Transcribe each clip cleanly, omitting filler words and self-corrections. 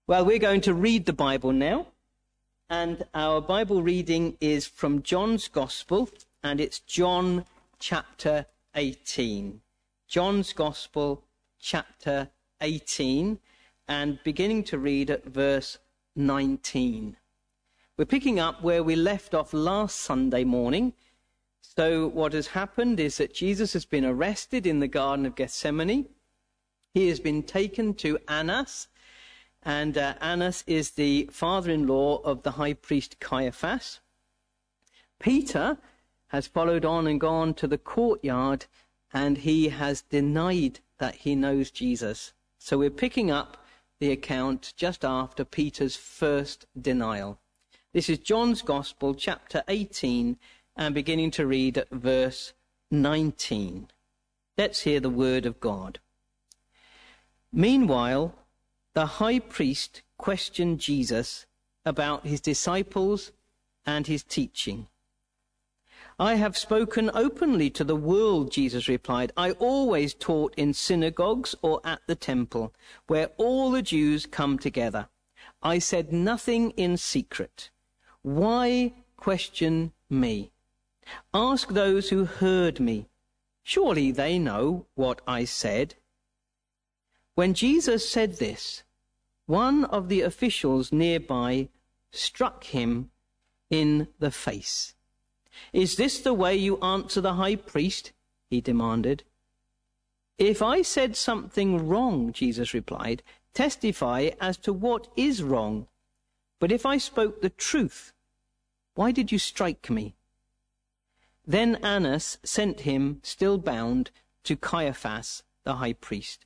Well, we're going to read the Bible now, and our Bible reading is from John's Gospel, and it's John chapter 18. John's Gospel chapter 18, and beginning to read at verse 19. We're picking up where we left off last Sunday morning. So what has happened is that Jesus has been arrested in the Garden of Gethsemane. He has been taken to Annas, and Annas is the father-in-law of the high priest Caiaphas. Peter has followed on and gone to the courtyard, and he has denied that he knows Jesus. So we're picking up the account just after Peter's first denial. This is John's Gospel, chapter 18, and beginning to read at verse 19. Let's hear the word of God. Meanwhile, the high priest questioned Jesus about his disciples and his teaching. "I have spoken openly to the world," Jesus replied. "I always taught in synagogues or at the temple, where all the Jews come together. I said nothing in secret. Why question me? Ask those who heard me. Surely they know what I said." When Jesus said this, one of the officials nearby struck him in the face. "Is this the way you answer the high priest?" he demanded. "If I said something wrong," Jesus replied, "testify as to what is wrong. But if I spoke the truth, why did you strike me?" Then Annas sent him, still bound, to Caiaphas the high priest.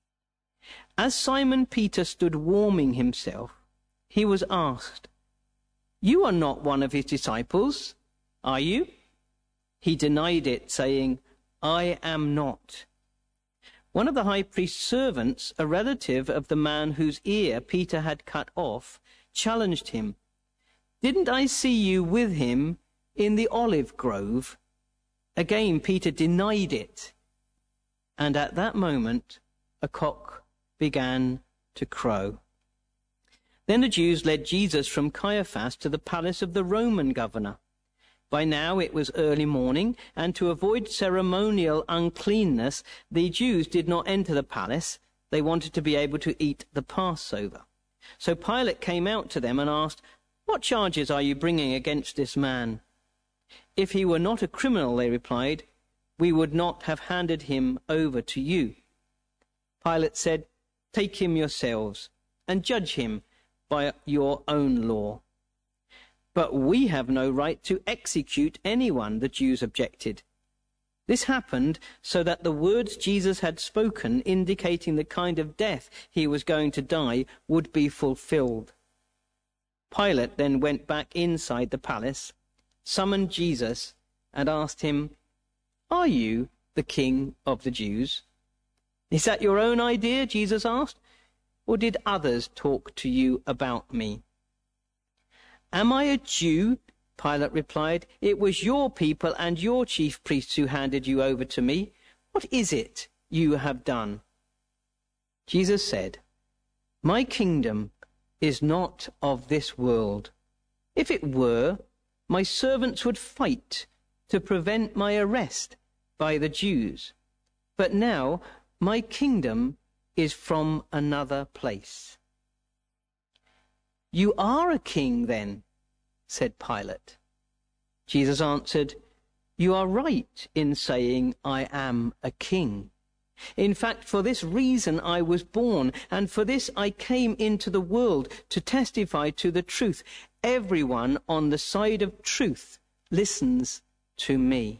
As Simon Peter stood warming himself, he was asked, "You are not one of his disciples, are you?" He denied it, saying, "I am not." One of the high priest's servants, a relative of the man whose ear Peter had cut off, challenged him. "Didn't I see you with him in the olive grove?" Again Peter denied it, and at that moment a cock began to crow. Then the Jews led Jesus from Caiaphas to the palace of the Roman governor. By now it was early morning, and to avoid ceremonial uncleanness, the Jews did not enter the palace. They wanted to be able to eat the Passover. So Pilate came out to them and asked, "What charges are you bringing against this man?" "If he were not a criminal," they replied, "we would not have handed him over to you." Pilate said, "Take him yourselves and judge him by your own law." "But we have no right to execute anyone," the Jews objected. This happened so that the words Jesus had spoken, indicating the kind of death he was going to die, would be fulfilled. Pilate then went back inside the palace, summoned Jesus, and asked him, "Are you the king of the Jews?" "Is that your own idea?" Jesus asked. "Or did others talk to you about me?" "Am I a Jew?" Pilate replied. "It was your people and your chief priests who handed you over to me. What is it you have done?" Jesus said, "My kingdom is not of this world. If it were, my servants would fight to prevent my arrest by the Jews. But now my kingdom is from another place." "You are a king, then?" said Pilate. Jesus answered, "You are right in saying I am a king. In fact, for this reason I was born, and for this I came into the world, to testify to the truth. Everyone on the side of truth listens to me."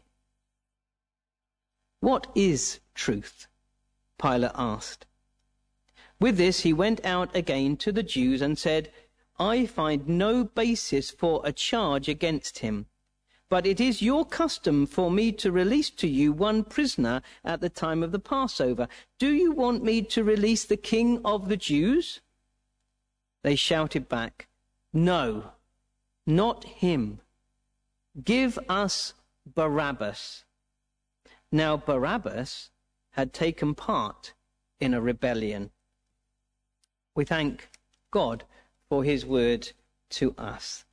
"What is truth?" Pilate asked. With this he went out again to the Jews and said, "I find no basis for a charge against him. But it is your custom for me to release to you one prisoner at the time of the Passover. Do you want me to release the king of the Jews?" They shouted back, "No, not him. Give us Barabbas." Now Barabbas had taken part in a rebellion. We thank God for his word to us.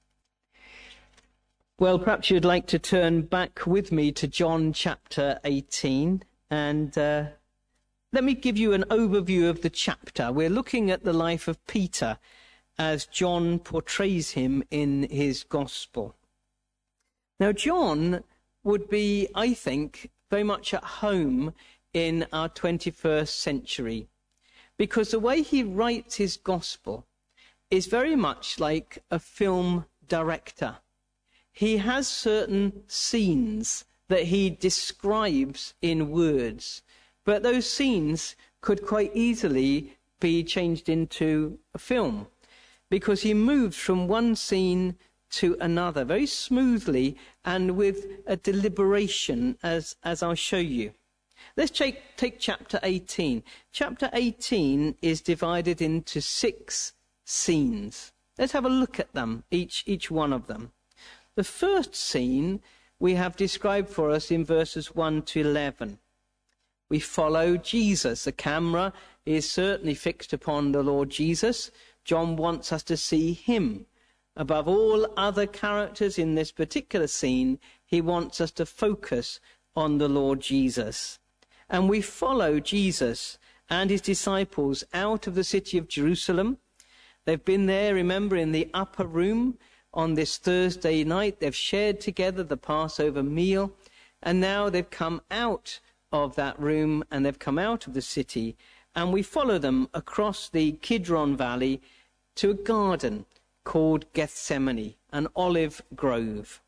Well, perhaps you'd like to turn back with me to John chapter 18, and let me give you an overview of the chapter. We're looking at the life of Peter as John portrays him in his gospel. Now, John would be, I think, very much at home in our 21st century, because the way he writes his gospel is very much like a film director. He has certain scenes that he describes in words, but those scenes could quite easily be changed into a film, because he moves from one scene to another very smoothly and with a deliberation, as I'll show you. Let's take chapter 18. Chapter 18 is divided into 6 scenes. Let's have a look at them, each one of them. The first scene we have described for us in verses 1 to 11. We follow Jesus. The camera is certainly fixed upon the Lord Jesus. John wants us to see him. Above all other characters in this particular scene, he wants us to focus on the Lord Jesus. And we follow Jesus and his disciples out of the city of Jerusalem. They've been there, remember, in the upper room on this Thursday night. They've shared together the Passover meal, and now they've come out of that room and they've come out of the city, and we follow them across the Kidron Valley to a garden called Gethsemane, an olive grove.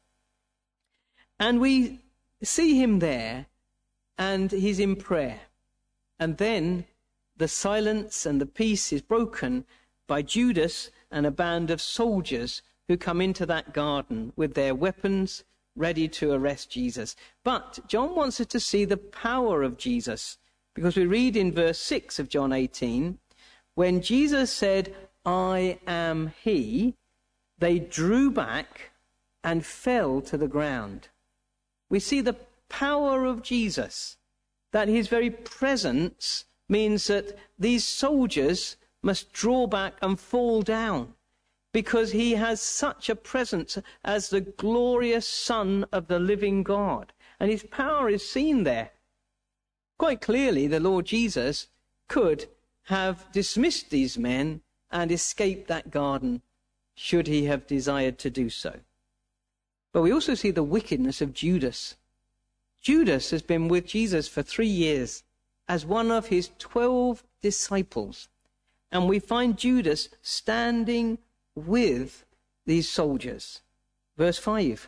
And we see him there, and he's in prayer. And then the silence and the peace is broken by Judas and a band of soldiers who come into that garden with their weapons ready to arrest Jesus. But John wants us to see the power of Jesus, because we read in verse 6 of John 18, when Jesus said, "I am he," they drew back and fell to the ground. We see the power of Jesus, that his very presence means that these soldiers must draw back and fall down, because he has such a presence as the glorious Son of the living God. And his power is seen there. Quite clearly, the Lord Jesus could have dismissed these men and escaped that garden, should he have desired to do so. But we also see the wickedness of Judas. Judas has been with Jesus for 3 years as one of his 12 disciples. And we find Judas standing with these soldiers. Verse 5.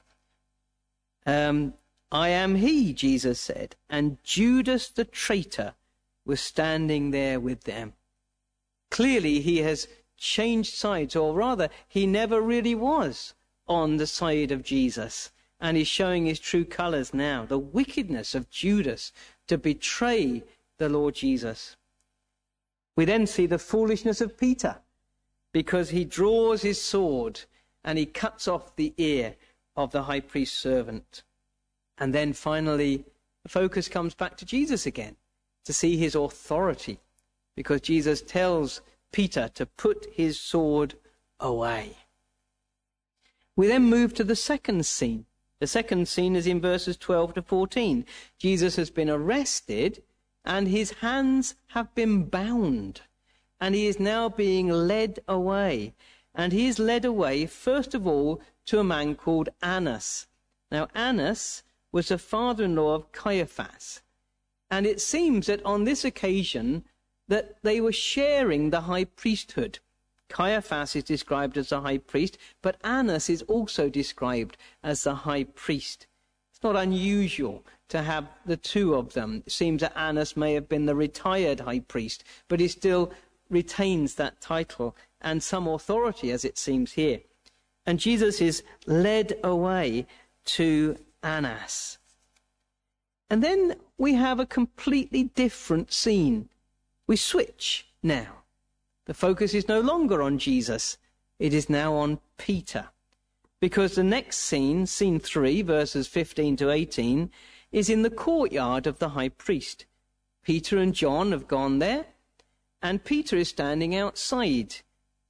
"I am he," Jesus said, and Judas the traitor was standing there with them. Clearly he has changed sides, or rather, he never really was on the side of Jesus, and he's showing his true colors now. The wickedness of Judas to betray the Lord Jesus. We then see the foolishness of Peter, because he draws his sword and he cuts off the ear of the high priest's servant. And then finally, the focus comes back to Jesus again, to see his authority, because Jesus tells Peter to put his sword away. We then move to the second scene. The second scene is in verses 12 to 14. Jesus has been arrested and his hands have been bound, and he is now being led away. And he is led away, first of all, to a man called Annas. Now, Annas was the father-in-law of Caiaphas. And it seems that on this occasion that they were sharing the high priesthood. Caiaphas is described as the high priest, but Annas is also described as the high priest. It's not unusual to have the two of them. It seems that Annas may have been the retired high priest, but he still retains that title and some authority, as it seems here. And Jesus is led away to Annas. And then we have a completely different scene. We switch now. The focus is no longer on Jesus. It is now on Peter. Because the next scene, scene 3, verses 15 to 18, is in the courtyard of the high priest. Peter and John have gone there, and Peter is standing outside.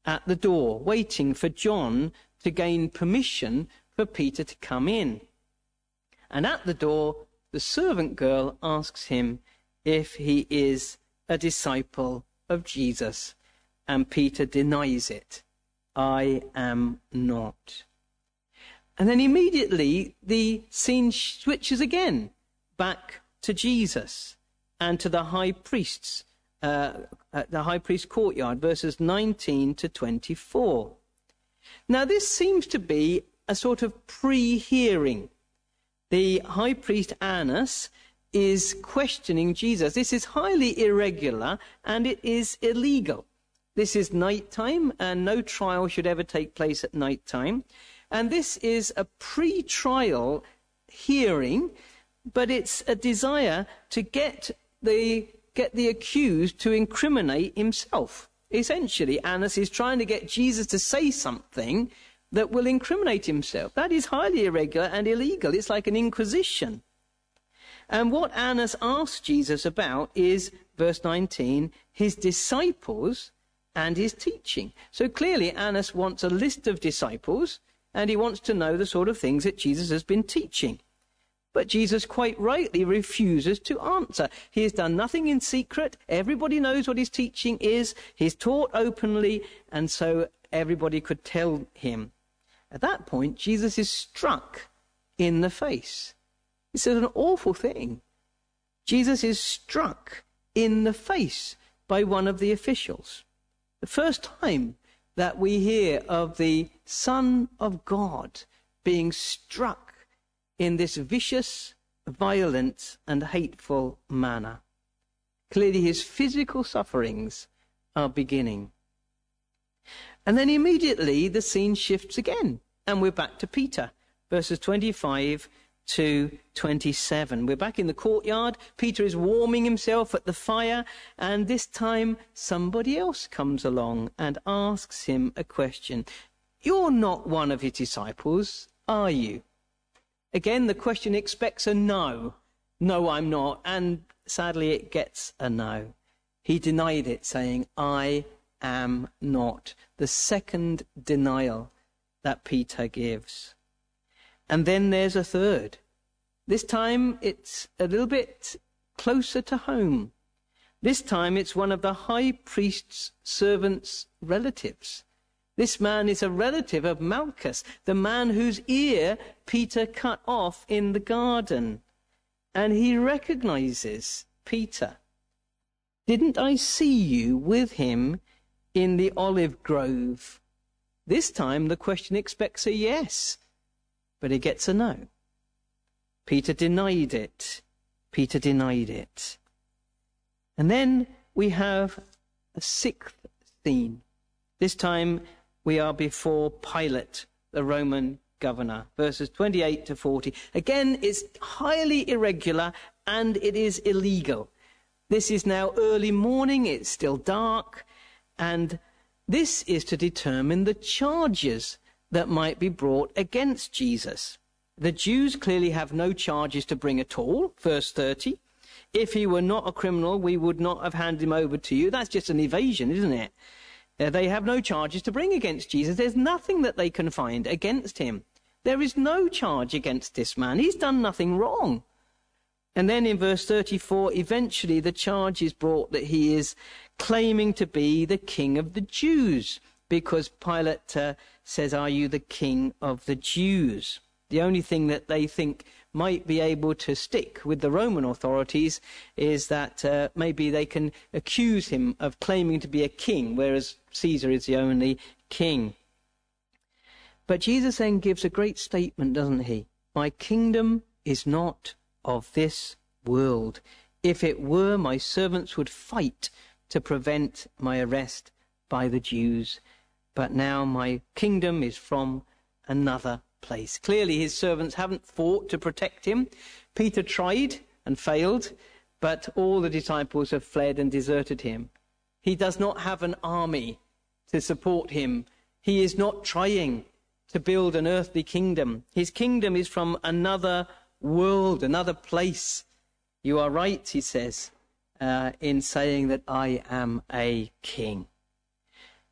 at the door, waiting for John to gain permission for Peter to come in. And at the door, the servant girl asks him if he is a disciple of Jesus. And Peter denies it. I am not. And then immediately the scene switches again back to Jesus and to the high priest's at the high priest's courtyard, verses 19 to 24. Now this seems to be a sort of pre-hearing. The high priest Annas is questioning Jesus. This is highly irregular and it is illegal. This is nighttime, and no trial should ever take place at nighttime. And this is a pre-trial hearing, but it's a desire to get the accused to incriminate himself. Essentially, Annas is trying to get Jesus to say something that will incriminate himself. That is highly irregular and illegal. It's like an inquisition. And what Annas asks Jesus about is, verse 19, his disciples and his teaching. So clearly Annas wants a list of disciples, and he wants to know the sort of things that Jesus has been teaching. But Jesus quite rightly refuses to answer. He has done nothing in secret. Everybody knows what his teaching is. He's taught openly, and so everybody could tell him. At that point, Jesus is struck in the face. This is an awful thing. Jesus is struck in the face by one of the officials. The first time that we hear of the Son of God being struck in this vicious, violent, and hateful manner. Clearly his physical sufferings are beginning. And then immediately the scene shifts again, and we're back to Peter, verses 25 to 27. We're back in the courtyard. Peter is warming himself at the fire, and this time somebody else comes along and asks him a question. You're not one of his disciples, are you? Again, the question expects a no. No, I'm not. And sadly, it gets a no. He denied it, saying, I am not. The second denial that Peter gives. And then there's a third. This time, it's a little bit closer to home. This time, it's one of the high priest's servants' relatives. This man is a relative of Malchus, the man whose ear Peter cut off in the garden. And he recognizes Peter. Didn't I see you with him in the olive grove? This time the question expects a yes, but it gets a no. Peter denied it. Peter denied it. And then we have a sixth scene. This time we are before Pilate, the Roman governor, verses 28 to 40. Again, it's highly irregular and it is illegal. This is now early morning, it's still dark, and this is to determine the charges that might be brought against Jesus. The Jews clearly have no charges to bring at all, verse 30. If he were not a criminal, we would not have handed him over to you. That's just an evasion, isn't it? They have no charges to bring against Jesus. There's nothing that they can find against him. There is no charge against this man. He's done nothing wrong. And then in verse 34, eventually the charge is brought that he is claiming to be the king of the Jews, because Pilate says, are you the king of the Jews? The only thing that they think might be able to stick with the Roman authorities is that maybe they can accuse him of claiming to be a king, whereas Caesar is the only king. But Jesus then gives a great statement, doesn't he? My kingdom is not of this world. If it were, my servants would fight to prevent my arrest by the Jews. But now my kingdom is from another place. Clearly his servants haven't fought to protect him. Peter tried and failed, but all the disciples have fled and deserted him. He does not have an army to support him. He is not trying to build an earthly kingdom. His kingdom is from another world, another place. You are right, he says, in saying that I am a king.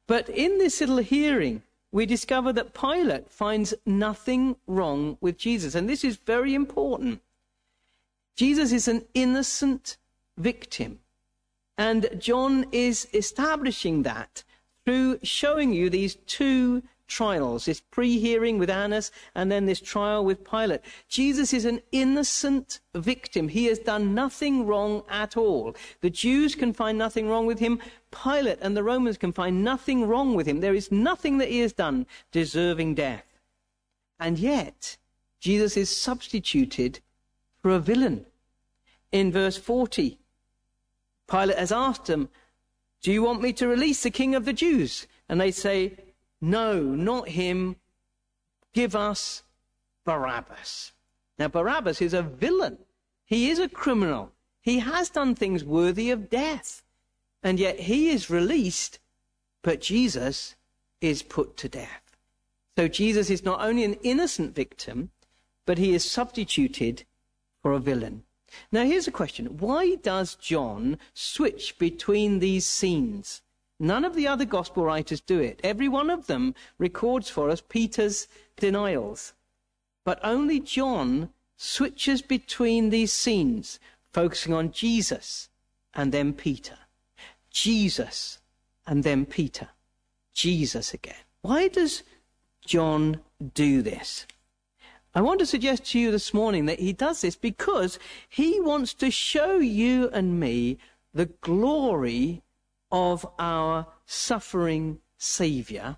But in this little hearing, we discover that Pilate finds nothing wrong with Jesus. And this is very important. Jesus is an innocent victim. And John is establishing that through showing you these two trials, this pre-hearing with Annas and then this trial with Pilate. Jesus is an innocent victim. He has done nothing wrong at all. The Jews can find nothing wrong with him. Pilate and the Romans can find nothing wrong with him. There is nothing that he has done deserving death. And yet, Jesus is substituted for a villain. In verse 40, Pilate has asked them, "Do you want me to release the king of the Jews?" And they say, "No, not him. Give us Barabbas." Now, Barabbas is a villain. He is a criminal. He has done things worthy of death. And yet he is released, but Jesus is put to death. So Jesus is not only an innocent victim, but he is substituted for a villain. Now, here's a question. Why does John switch between these scenes? None of the other gospel writers do it. Every one of them records for us Peter's denials. But only John switches between these scenes, focusing on Jesus and then Peter. Jesus and then Peter. Jesus again. Why does John do this? I want to suggest to you this morning that he does this because he wants to show you and me the glory of our suffering Saviour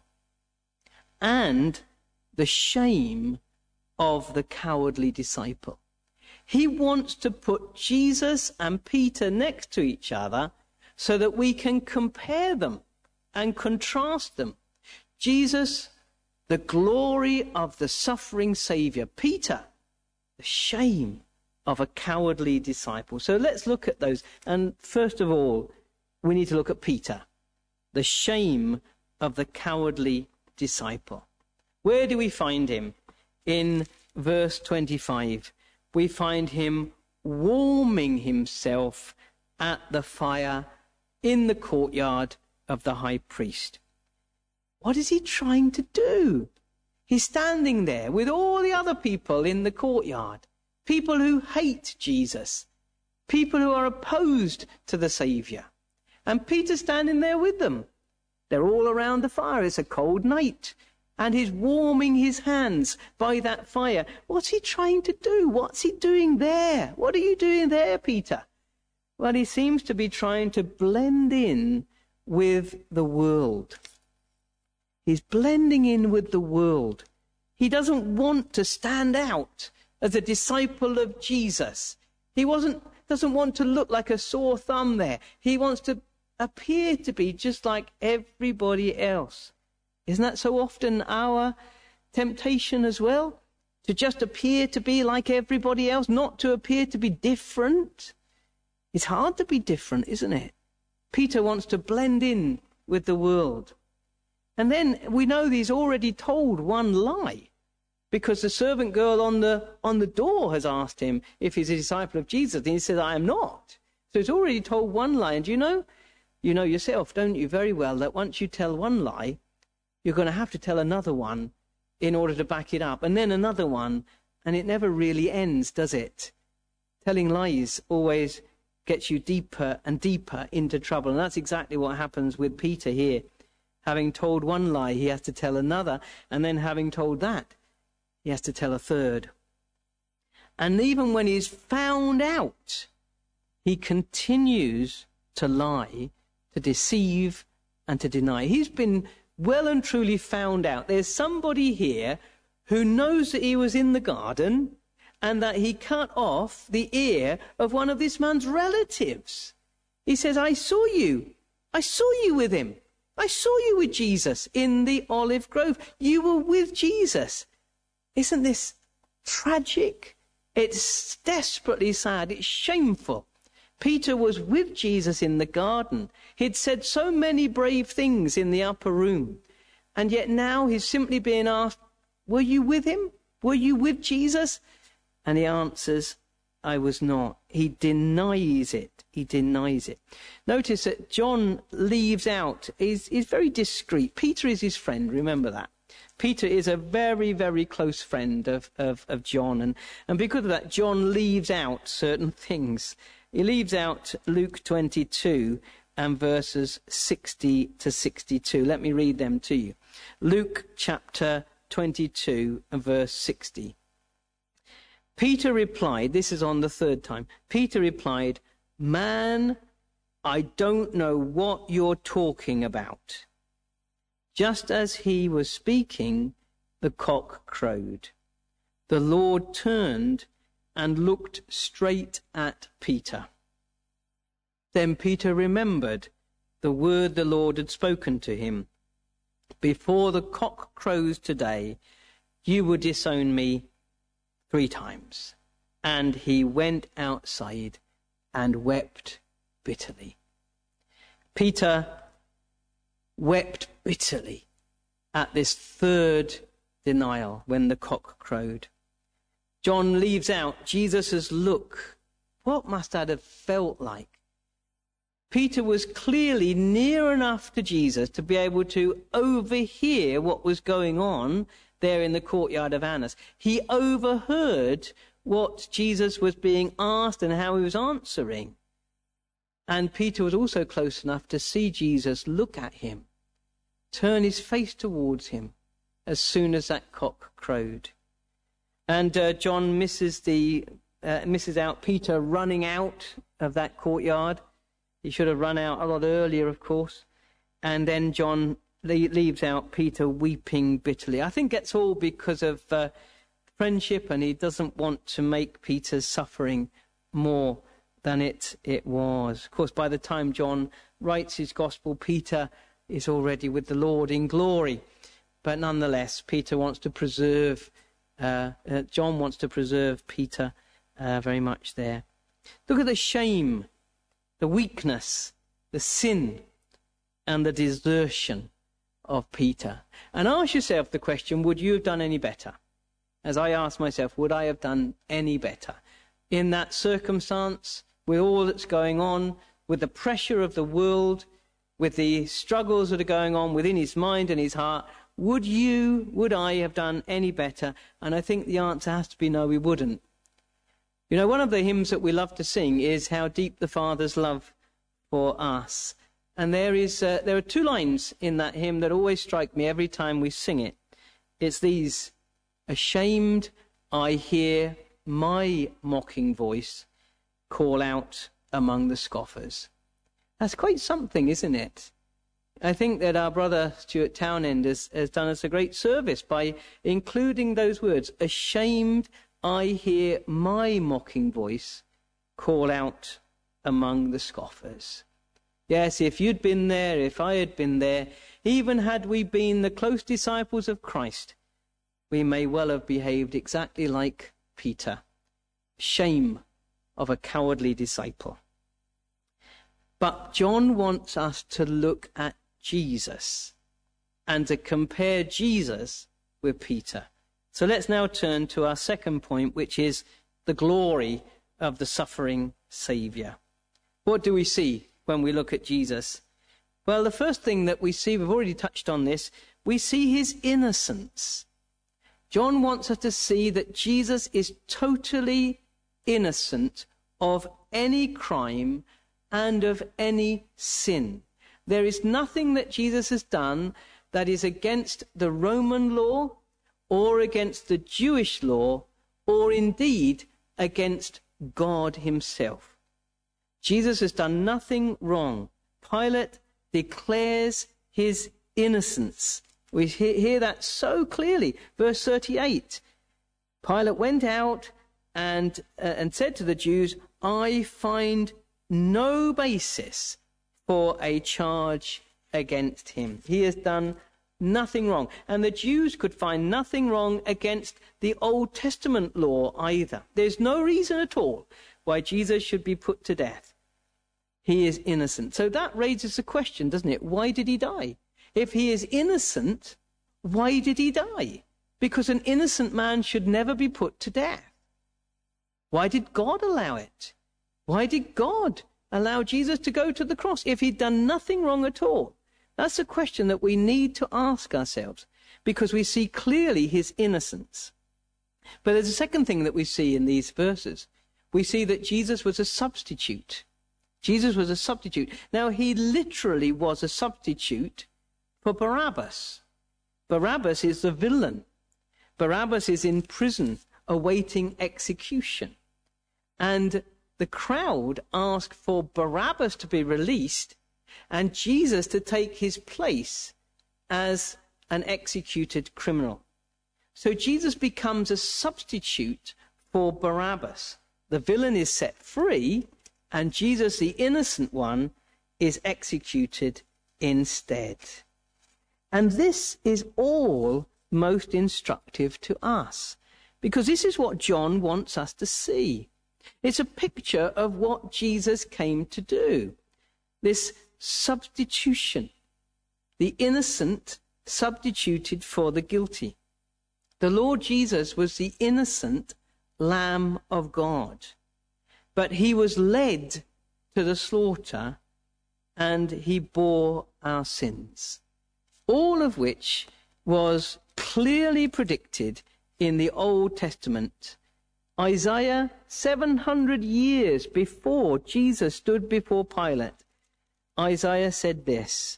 and the shame of the cowardly disciple. He wants to put Jesus and Peter next to each other so that we can compare them and contrast them. Jesus, the glory of the suffering Saviour. Peter, the shame of a cowardly disciple. So let's look at those. And first of all, we need to look at Peter, the shame of the cowardly disciple. Where do we find him? In verse 25, we find him warming himself at the fire in the courtyard of the high priest. What is he trying to do? He's standing there with all the other people in the courtyard, people who hate Jesus, people who are opposed to the Saviour. And Peter's standing there with them. They're all around the fire. It's a cold night. And he's warming his hands by that fire. What's he trying to do? What's he doing there? What are you doing there, Peter? Well, he seems to be trying to blend in with the world. He's blending in with the world. He doesn't want to stand out as a disciple of Jesus. He doesn't want to look like a sore thumb there. He wants to appear to be just like everybody else. Isn't that so often our temptation as well? To just appear to be like everybody else, not to appear to be different. It's hard to be different, isn't it? Peter wants to blend in with the world. And then we know he's already told one lie, because the servant girl on the door has asked him if he's a disciple of Jesus, and he says, "I am not." So he's already told one lie. And you know yourself, don't you, very well, that once you tell one lie, you're going to have to tell another one in order to back it up, and then another one, and it never really ends, does it? Telling lies always gets you deeper and deeper into trouble, and that's exactly what happens with Peter here. Having told one lie, he has to tell another, and then having told that, he has to tell a third. And even when he's found out, he continues to lie, to deceive, and to deny. He's been well and truly found out. There's somebody here who knows that he was in the garden and that he cut off the ear of one of this man's relatives. He says, I saw you with him. I saw you with Jesus in the olive grove. You were with Jesus. Isn't this tragic? It's desperately sad. It's shameful. Peter was with Jesus in the garden. He'd said so many brave things in the upper room. And yet now he's simply being asked, were you with him? Were you with Jesus? And he answers, I was not. He denies it. He denies it. Notice that John leaves out, is very discreet. Peter is his friend, remember that. Peter is a very, very close friend of John. And because of that, John leaves out certain things. He leaves out Luke 22 and verses 60 to 62. Let me read them to you. Luke chapter 22 and verse 60. Peter replied, this is on the third time, Peter replied, "Man, I don't know what you're talking about." Just as he was speaking, the cock crowed. The Lord turned and looked straight at Peter. Then Peter remembered the word the Lord had spoken to him. "Before the cock crows today, you will disown me 3 times. And he went outside and wept bitterly. Peter wept bitterly at this third denial when the cock crowed. John leaves out Jesus' look. What must that have felt like? Peter was clearly near enough to Jesus to be able to overhear what was going on there in the courtyard of Annas. He overheard what Jesus was being asked and how he was answering. And Peter was also close enough to see Jesus look at him, turn his face towards him as soon as that cock crowed. And John misses out Peter running out of that courtyard. He should have run out a lot earlier, of course. And then John leaves out Peter weeping bitterly. I think it's all because of friendship, and he doesn't want to make Peter's suffering more than it was. Of course, by the time John writes his gospel, Peter is already with the Lord in glory. But nonetheless, John wants to preserve Peter very much there. Look at the shame, the weakness, the sin, and the desertion of Peter. And ask yourself the question, would you have done any better? As I ask myself, would I have done any better? In that circumstance, with all that's going on, with the pressure of the world, with the struggles that are going on within his mind and his heart, would I have done any better? And I think the answer has to be no, we wouldn't. You know, one of the hymns that we love to sing is How Deep the Father's Love for Us. And there are 2 lines in that hymn that always strike me every time we sing it. It's these: "Ashamed I hear my mocking voice call out among the scoffers." That's quite something, isn't it? I think that our brother Stuart Townend has done us a great service by including those words: "Ashamed I hear my mocking voice call out among the scoffers." Yes, if you'd been there, if I had been there, even had we been the close disciples of Christ, we may well have behaved exactly like Peter. Shame of a cowardly disciple. But John wants us to look at Jesus and to compare Jesus with Peter. So let's now turn to our second point, which is the glory of the suffering Saviour. What do we see when we look at Jesus? Well, the first thing that we see, we've already touched on this, we see his innocence. John wants us to see that Jesus is totally innocent of any crime and of any sin. There is nothing that Jesus has done that is against the Roman law or against the Jewish law or indeed against God himself. Jesus has done nothing wrong. Pilate declares his innocence. We hear that so clearly. Verse 38. Pilate went out and said to the Jews, "I find no basis for a charge against him." He has done nothing wrong. And the Jews could find nothing wrong against the Old Testament law either. There's no reason at all why Jesus should be put to death. He is innocent. So that raises the question, doesn't it? Why did he die? If he is innocent, why did he die? Because an innocent man should never be put to death. Why did God allow it? Why did God allow Jesus to go to the cross if he'd done nothing wrong at all? That's a question that we need to ask ourselves, because we see clearly his innocence. But there's a second thing that we see in these verses. We see that Jesus was a substitute. Jesus was a substitute. Now, he literally was a substitute for Barabbas. Barabbas is the villain. Barabbas is in prison awaiting execution. And the crowd asked for Barabbas to be released and Jesus to take his place as an executed criminal. So Jesus becomes a substitute for Barabbas. The villain is set free, and Jesus, the innocent one, is executed instead. And this is all most instructive to us, because this is what John wants us to see. It's a picture of what Jesus came to do. This substitution, the innocent substituted for the guilty. The Lord Jesus was the innocent Lamb of God, but he was led to the slaughter and he bore our sins, all of which was clearly predicted in the Old Testament. Isaiah, 700 years before Jesus stood before Pilate, Isaiah said this.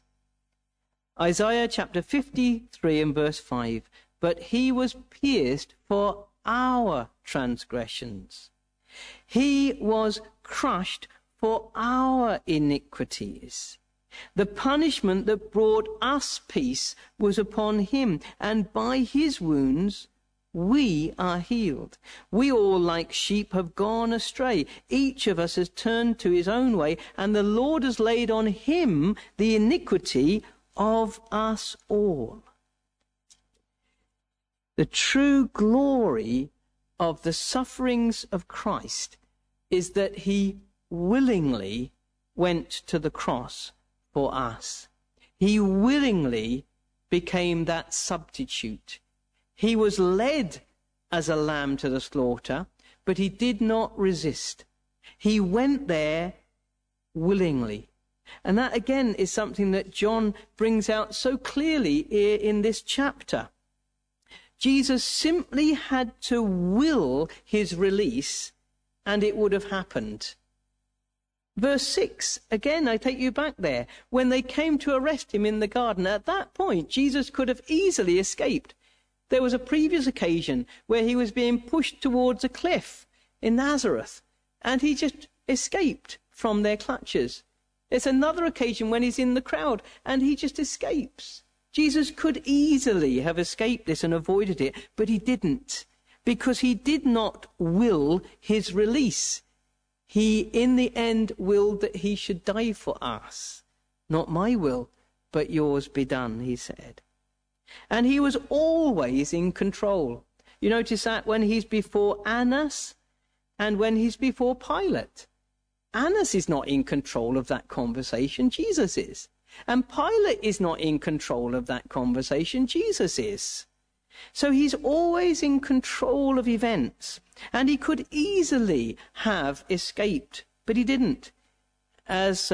Isaiah chapter 53 and verse 5, "But he was pierced for our transgressions. He was crushed for our iniquities. The punishment that brought us peace was upon him, and by his wounds we are healed. We all like sheep have gone astray. Each of us has turned to his own way, and the Lord has laid on him the iniquity of us all." The true glory of the sufferings of Christ is that he willingly went to the cross for us. He willingly became that substitute. He was led as a lamb to the slaughter, but he did not resist. He went there willingly. And that again is something that John brings out so clearly in this chapter. Jesus simply had to will his release, and it would have happened. Verse 6, again, I take you back there. When they came to arrest him in the garden, at that point, Jesus could have easily escaped. There was a previous occasion where he was being pushed towards a cliff in Nazareth, and he just escaped from their clutches. There's another occasion when he's in the crowd, and he just escapes. Jesus could easily have escaped this and avoided it, but he didn't, because he did not will his release. He, in the end, willed that he should die for us. "Not my will, but yours be done," he said. And he was always in control. You notice that when he's before Annas and when he's before Pilate. Annas is not in control of that conversation, Jesus is. And Pilate is not in control of that conversation, Jesus is. So he's always in control of events. And he could easily have escaped, but he didn't. As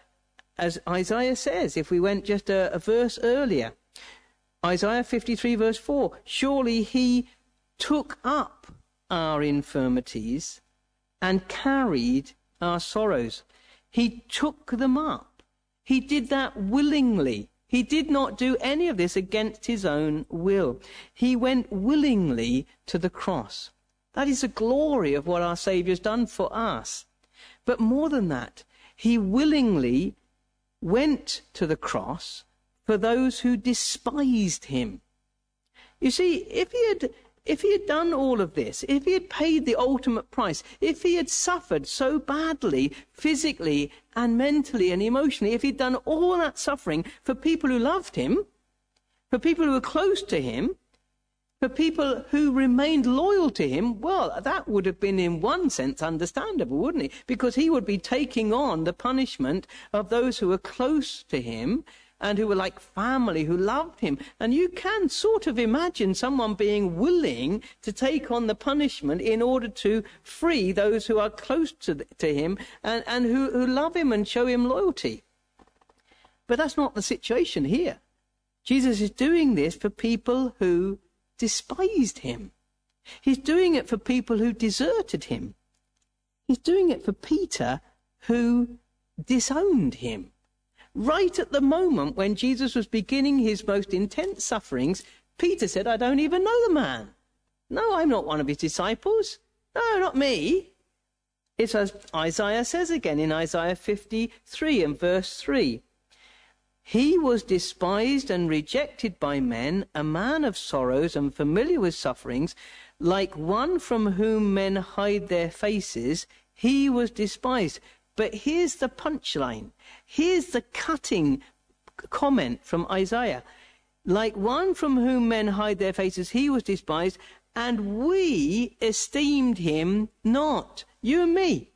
Isaiah says, if we went just a verse earlier, Isaiah 53 verse 4, "Surely he took up our infirmities and carried our sorrows." He took them up. He did that willingly. He did not do any of this against his own will. He went willingly to the cross. That is the glory of what our Saviour's done for us. But more than that, he willingly went to the cross for those who despised him. You see, if he had done all of this, if he had paid the ultimate price, if he had suffered so badly, physically and mentally and emotionally, if he'd done all that suffering for people who loved him, for people who were close to him, for people who remained loyal to him, well, that would have been in one sense understandable, wouldn't it? Because he would be taking on the punishment of those who were close to him, and who were like family, who loved him. And you can sort of imagine someone being willing to take on the punishment in order to free those who are close to him and who love him and show him loyalty. But that's not the situation here. Jesus is doing this for people who despised him. He's doing it for people who deserted him. He's doing it for Peter, who disowned him. Right at the moment when Jesus was beginning his most intense sufferings, Peter said, I don't even know the man. No, I'm not one of his disciples. No, not me. It's as Isaiah says again in Isaiah 53 and verse 3. He was despised and rejected by men, a man of sorrows and familiar with sufferings, like one from whom men hide their faces. He was despised. But here's the punchline. Here's the cutting comment from Isaiah. Like one from whom men hide their faces, he was despised, and we esteemed him not. You and me.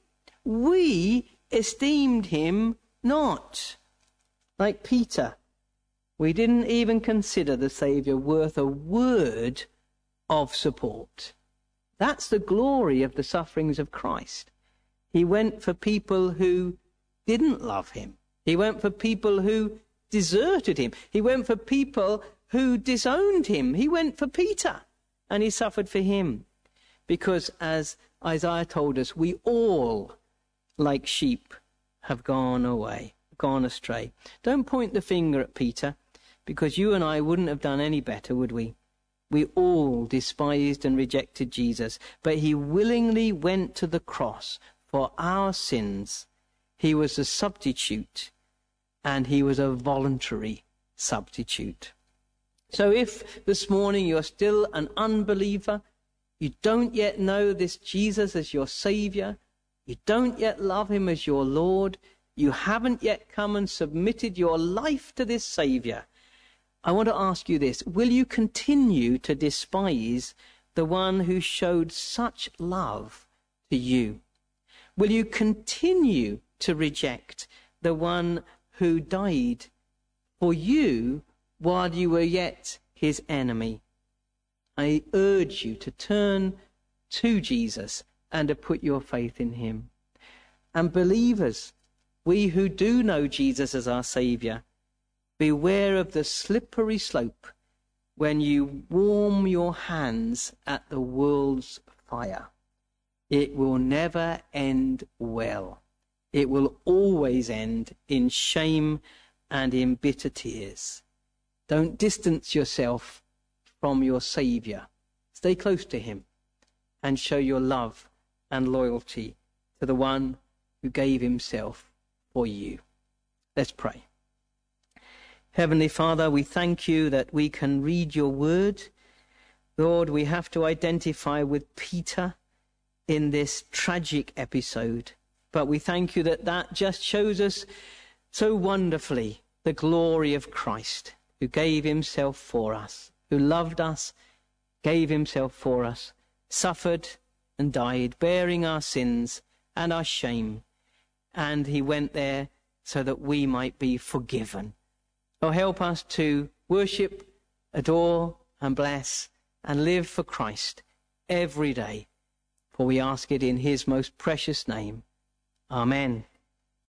We esteemed him not. Like Peter, we didn't even consider the Saviour worth a word of support. That's the glory of the sufferings of Christ. He went for people who didn't love him. He went for people who deserted him. He went for people who disowned him. He went for Peter, and he suffered for him. Because as Isaiah told us, we all, like sheep, have gone astray. Don't point the finger at Peter, because you and I wouldn't have done any better, would we? We all despised and rejected Jesus, but he willingly went to the cross for our sins. He was a substitute, and he was a voluntary substitute. So if this morning you're still an unbeliever, you don't yet know this Jesus as your Saviour, you don't yet love him as your Lord, you haven't yet come and submitted your life to this Saviour, I want to ask you this. Will you continue to despise the one who showed such love to you? Will you continue to reject the one who died for you while you were yet his enemy? I urge you to turn to Jesus and to put your faith in him. And believers, we who do know Jesus as our Saviour, beware of the slippery slope when you warm your hands at the world's fire. It will never end well. It will always end in shame and in bitter tears. Don't distance yourself from your Saviour. Stay close to him and show your love and loyalty to the one who gave himself for you. Let's pray. Heavenly Father, we thank you that we can read your word. Lord, we have to identify with Peter in this tragic episode, but we thank you that that just shows us so wonderfully the glory of Christ, who gave himself for us, who loved us, gave himself for us, suffered and died, bearing our sins and our shame, and he went there so that we might be forgiven. So help us to worship, adore and bless and live for Christ every day, for we ask it in his most precious name. Amen.